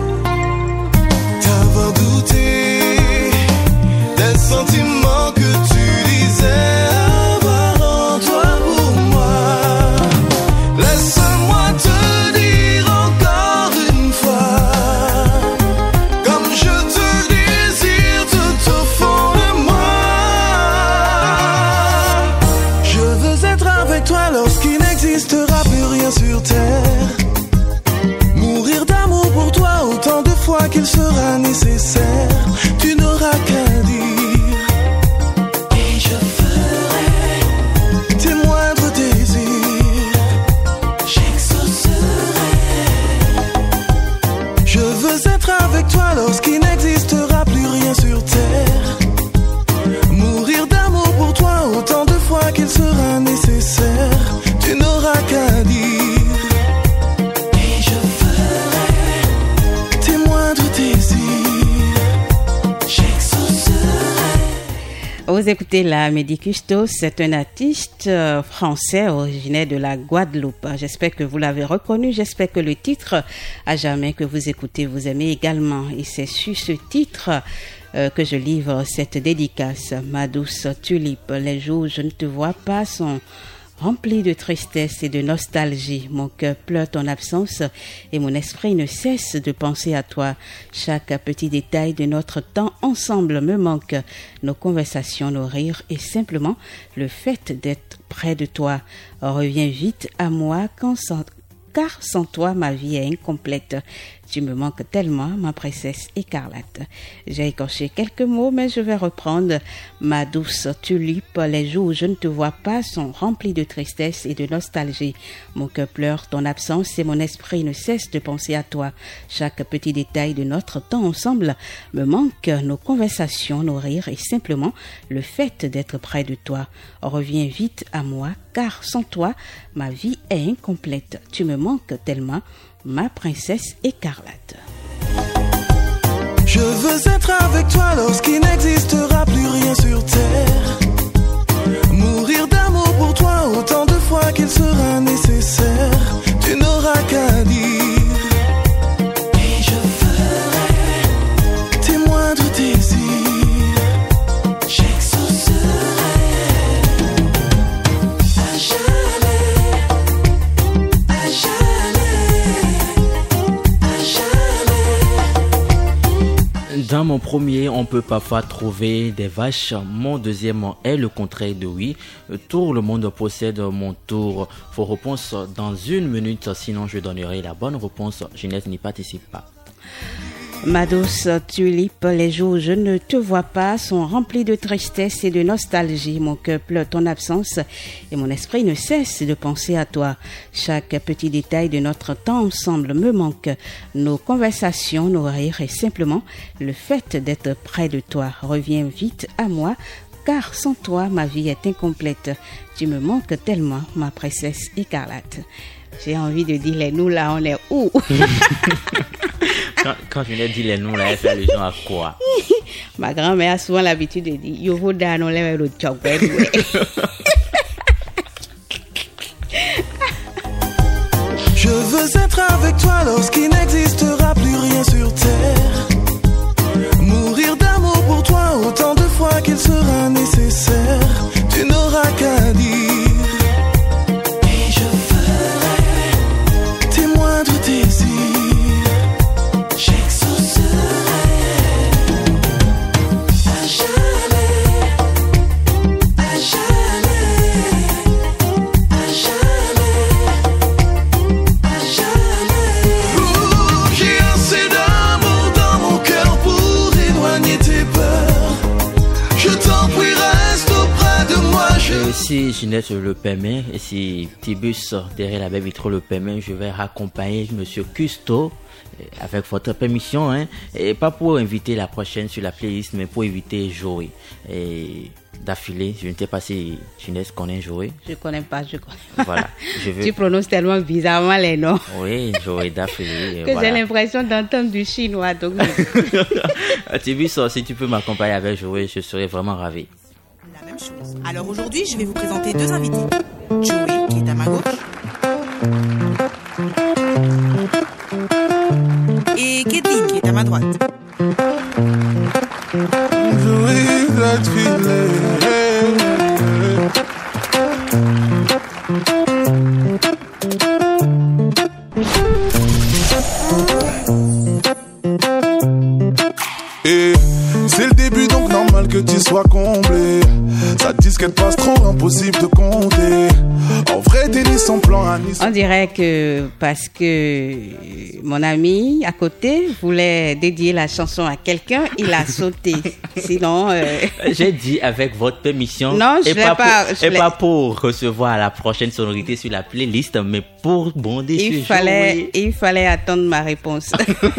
t'avoir douté des sentiments que tu disais avoir en toi pour moi. Laisse-moi te dire encore une fois comme je te désire tout au fond de moi. Je veux être avec toi lorsqu'il n'existera plus rien sur terre. Mourir d'amour pour toi autant de fois qu'il sera nécessaire. Tu n'auras qu'à dire et je ferai tes moindres désirs. J'exaucerai. Je veux être avec toi lorsqu'il n'existera plus rien sur terre. Mourir d'amour pour toi autant de fois qu'il sera nécessaire. Tu n'auras qu'à dire et je ferai tes moindres désirs. Vous écoutez la Médicusto, c'est un artiste euh, français originaire de la Guadeloupe. J'espère que vous l'avez reconnu, j'espère que le titre à jamais que vous écoutez, vous aimez également. Et c'est sur ce titre euh, que je livre cette dédicace. Ma douce tulipe, les jours où je ne te vois pas sont rempli de tristesse et de nostalgie. Mon cœur pleure ton absence et mon esprit ne cesse de penser à toi. Chaque petit détail de notre temps ensemble me manque. Nos conversations, nos rires et simplement le fait d'être près de toi. Reviens vite à moi quand sans, car sans toi ma vie est incomplète. Tu me manques tellement, ma princesse écarlate. J'ai écorché quelques mots, mais je vais reprendre. Ma douce tulipe, les jours où je ne te vois pas sont remplis de tristesse et de nostalgie. Mon cœur pleure ton absence et mon esprit ne cesse de penser à toi. Chaque petit détail de notre temps ensemble me manque. Nos conversations, nos rires et simplement le fait d'être près de toi. Reviens vite à moi, car sans toi, ma vie est incomplète. Tu me manques tellement, ma princesse écarlate. Je veux être avec toi lorsqu'il n'existera plus rien sur terre. Mourir d'amour pour toi autant de fois qu'il sera nécessaire. Tu n'auras qu'à dire et je ferai tes moindres désirs. Dans mon premier, on peut parfois trouver des vaches. Mon deuxième est le contraire de oui. Tout le monde possède mon tour. Vos réponses dans une minute, sinon je donnerai la bonne réponse. Ginette n'y participe pas. Ma douce tulipe, les jours où je ne te vois pas sont remplis de tristesse et de nostalgie. Mon cœur pleure ton absence et mon esprit ne cesse de penser à toi. Chaque petit détail de notre temps ensemble me manque. Nos conversations, nos rires et simplement le fait d'être près de toi. Reviens vite à moi, car sans toi, ma vie est incomplète. Tu me manques tellement, ma princesse écarlate. J'ai envie de dire les nous là, on est où? Quand, quand je n'ai dit les noms là, elle fait allusion à quoi? Ma grand-mère a souvent l'habitude de dire yo vous donne on les le chokwe. Je veux être avec toi lorsqu'il n'existera plus rien sur terre. Mourir d'amour pour toi autant de fois qu'il sera nécessaire. Tu n'auras qu'à dire et je ferai tes moindres désirs. Si Ginette le permet, et si Tibus derrière la belle vitre le permet, je vais raccompagner Monsieur Custo avec votre permission, hein, et pas pour inviter la prochaine sur la playlist, mais pour inviter Joey. Et d'affilée, je ne sais pas si Ginette connaît Joey. Je connais pas, je connais. Voilà. Je veux... Tu prononces tellement bizarrement les noms. Oui, Joey d'affilée. Que voilà. J'ai l'impression d'entendre du chinois. Donc... Tibus, si tu peux m'accompagner avec Joey, je serais vraiment ravi. La même chose. Alors aujourd'hui, je vais vous présenter deux invités. Joey, qui est à ma gauche, que tu sois comblé. Ça disquette passe trop, impossible de compter. En vrai, t'es ni son plan, ni son... On dirait que parce que mon ami à côté voulait dédier la chanson à quelqu'un, il a sauté. Sinon... Euh... J'ai dit avec votre permission. Non, je et l'ai pas, pas. Pour, je et l'ai... pas pour recevoir la prochaine sonorité sur la playlist, mais pour bonder il sur fallait, jouer. Il fallait attendre ma réponse.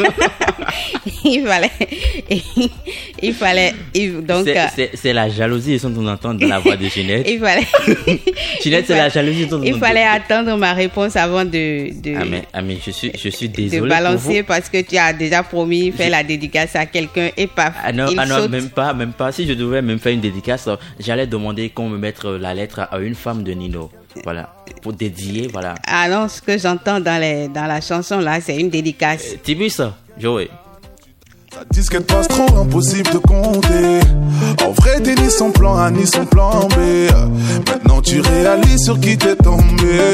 il fallait... Il fallait... Il, donc, c'est, c'est, c'est la jalousie dont on entend dans la voix de Ginette. il fallait... Ginette, c'est la jalousie dont on Il entend. fallait attendre ma réponse avant de... de ah, mais, ah, mais je suis, je suis désolé de balancer pour vous. Parce que tu as déjà promis faire je... la dédicace à quelqu'un et paf, ah non, il ah non saute. même pas, même pas. Si je devais même faire une dédicace, j'allais demander qu'on me mette la lettre à une femme de Nino. Voilà, pour dédier, voilà. Ah non, ce que j'entends dans, les, dans la chanson là, c'est une dédicace. Euh, Tibus, Joey. Ça disquette passe trop, impossible de compter. En vrai, t'es ni son plan A ni son plan B. Maintenant tu réalises sur qui t'es tombé.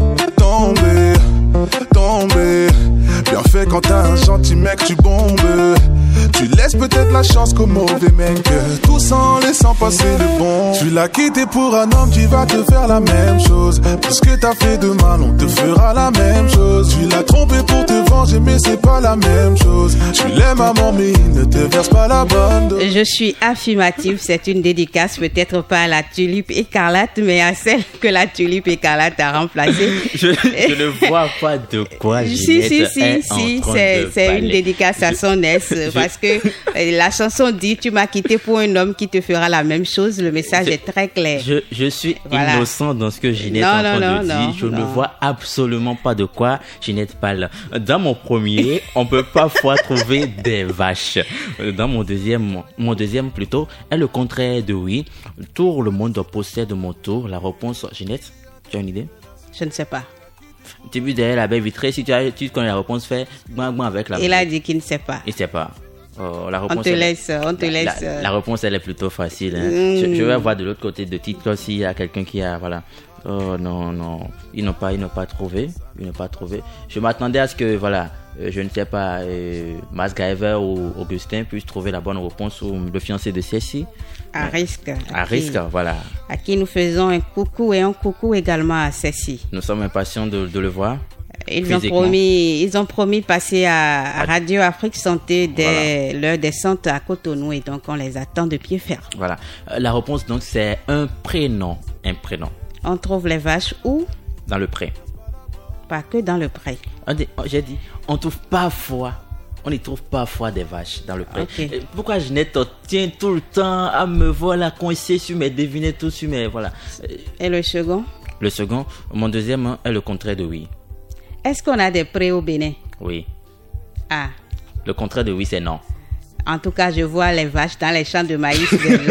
Tombé, tombé. Bien fait quand t'as un gentil mec, tu bombes. Tu laisses peut-être la chance qu'au mauvais mec. Tout en laissant passer le bon. Tu l'as quitté pour un homme qui va te faire la même chose. Tout ce que t'as fait de mal, on te fera la même chose. Tu l'as trompé pour te venger, mais c'est pas la même chose. Tu l'aimes à mort, mais il ne te verse pas la bonne dose. Je suis affirmative, c'est une dédicace, peut-être pas à la tulipe écarlate, mais à celle que la tulipe écarlate a remplacée. je, je ne vois pas de quoi Ginette Si, si, si, est si, en train c'est, de c'est une dédicace à je, son ex, je, parce que la chanson dit, tu m'as quitté pour un homme qui te fera la même chose. Le message je, est très clair. Je, je suis voilà. innocent dans ce que Ginette non, est en train non, de non, dire. Je non. ne vois absolument pas de quoi Ginette parle. Dans mon premier, on peut parfois trouver des vaches. Dans mon deuxième, mon deuxième plutôt, est le contraire de oui. Tout le monde possède mon tour. La réponse, Ginette, tu as une idée? Je ne sais pas. Tu as vu derrière la baie vitrée, si tu, as, tu connais la réponse, fais bang bang avec la Il a dit qu'il ne sait pas. Il ne sait pas. Oh, la réponse, on te laisse, est, on te la, laisse. La, la réponse, elle est plutôt facile. Hein. Mm. Je, je vais voir de l'autre côté de titre s'il y a quelqu'un qui a, voilà. Oh non, non, ils n'ont pas, ils n'ont pas trouvé, ils n'ont pas trouvé. Je m'attendais à ce que, voilà, euh, je ne sais pas, euh, Masgaever ou Augustin puissent trouver la bonne réponse ou le fiancé de Cécile. À Mais, risque. À, à risque, voilà. À qui nous faisons un coucou et un coucou également à Cécile. Nous sommes impatients de, de le voir. Ils ont promis, ils ont promis de passer à, à Radio Afrique Santé dès voilà. leur descente à Cotonou et donc on les attend de pied ferme. Voilà. La réponse donc c'est un prénom, un prénom. On trouve les vaches où? Dans le pré. Pas que dans le pré. J'ai dit, on trouve parfois, on y trouve parfois des vaches dans le pré. Okay. Pourquoi Ginette tient tout le temps à me voir là coincée sur mes devinettes, tout sur mes, voilà. Et le second? Le second, mon deuxième est le contraire de oui. Est-ce qu'on a des prés au Bénin? Oui. Ah. Le contraire de oui, c'est non. En tout cas, je vois les vaches dans les champs de maïs.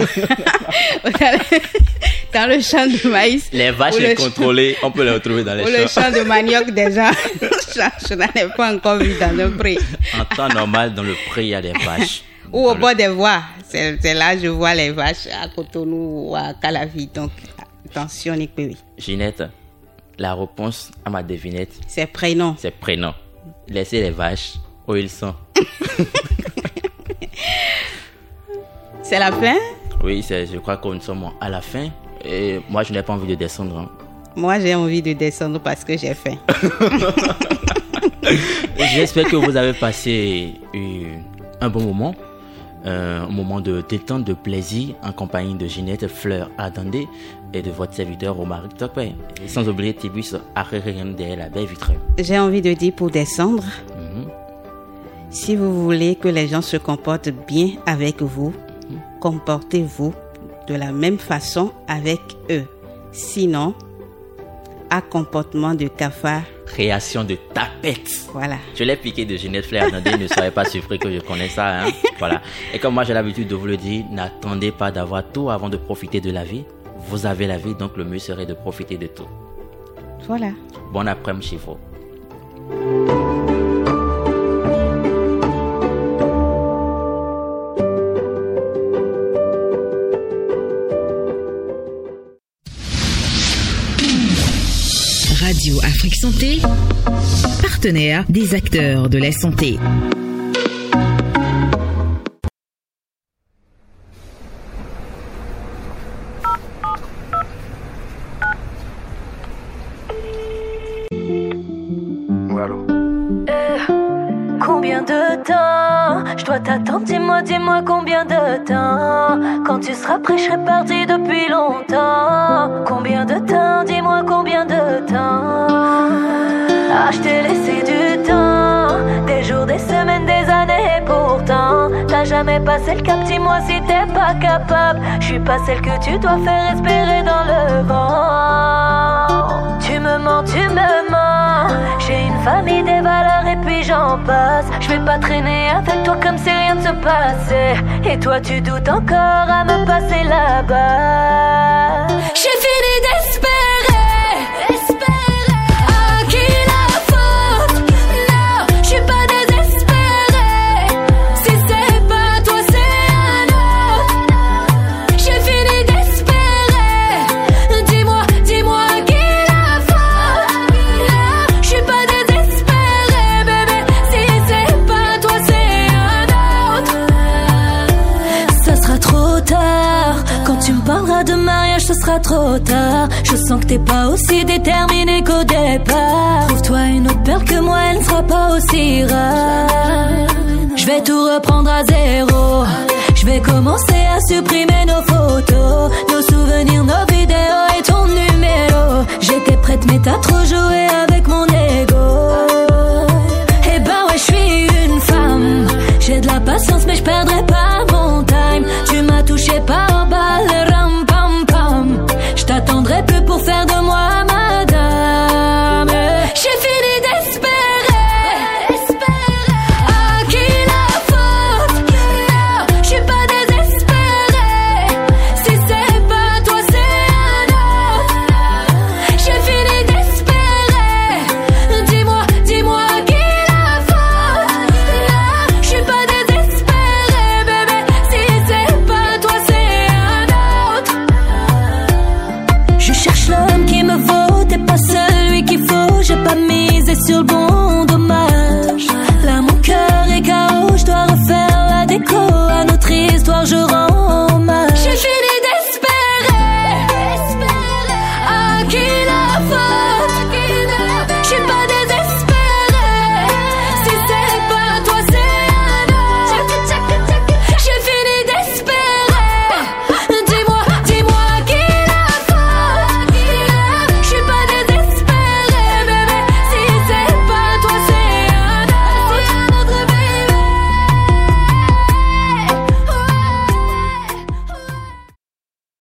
Dans le champ de maïs. Les vaches incontrôlées, champ... on peut les retrouver dans les ou champs. Ou le champ de manioc des gens. Je n'en ai pas encore vu dans le pré. En temps normal, dans le pré, il y a des vaches. Ou au bord des voies. C'est, c'est là que je vois les vaches à Cotonou ou à Calavi. Donc, attention, Nick Péry. Ginette, la réponse à ma devinette, c'est prénom. C'est prénom. Laissez les vaches où ils sont. C'est la fin? Oui, c'est, je crois que nous sommes à la fin. Et moi, je n'ai pas envie de descendre. Hein. Moi, j'ai envie de descendre parce que j'ai faim. J'espère que vous avez passé un bon moment. Un moment de détente, de plaisir en compagnie de Ginette Fleur Adandé et de votre serviteur Romaric Tokpe. Sans oublier Tibus Arréréen derrière la baie vitrée. J'ai envie de dire pour descendre, mm-hmm. si vous voulez que les gens se comportent bien avec vous, mm-hmm. comportez-vous de la même façon avec eux. Sinon, à comportement de cafard, création de tapette. Voilà. Je l'ai piqué de Ginette Fleur Adandé, ne soyez pas surpris que je connais ça. Hein? Voilà. Et comme moi j'ai l'habitude de vous le dire, n'attendez pas d'avoir tout avant de profiter de la vie. Vous avez la vie, donc le mieux serait de profiter de tout. Voilà. Bon après-midi chez vous. Radio Afrique Santé, partenaire des acteurs de la santé. Combien de temps je dois t'attendre, dis-moi, dis-moi combien de temps. Quand tu seras prêt, je serai parti depuis longtemps. Combien de temps, dis-moi combien de temps. Ah, je t'ai laissé du temps, des jours, des semaines, des années, et pourtant t'as jamais passé le cap, dis-moi si t'es pas capable. Je suis pas celle que tu dois faire respirer dans le vent. Tu me mens, tu me mens. J'ai une famille, des valeurs et puis j'en passe. Je vais pas traîner avec toi comme si rien ne se passait. Et toi tu doutes encore à me passer là-bas. J'ai fini d'espérer, espérer. À qui la faute? Non, je suis pas désespérée. Si c'est pas toi c'est un autre. J'ai fini d'espérer. Dis-moi, dis-moi qui la faute? Non, je suis pas désespérée, bébé. Si c'est pas toi c'est un autre. Ça sera trop tard. Quand tu me parleras de mariage, ce sera trop tard. Je sens que t'es pas aussi déterminée qu'au départ. Trouve-toi une autre perle que moi, elle ne sera pas aussi rare. Je vais tout reprendre à zéro. Je vais commencer à supprimer nos photos, nos souvenirs, nos vidéos et ton numéro. J'étais prête mais t'as trop joué avec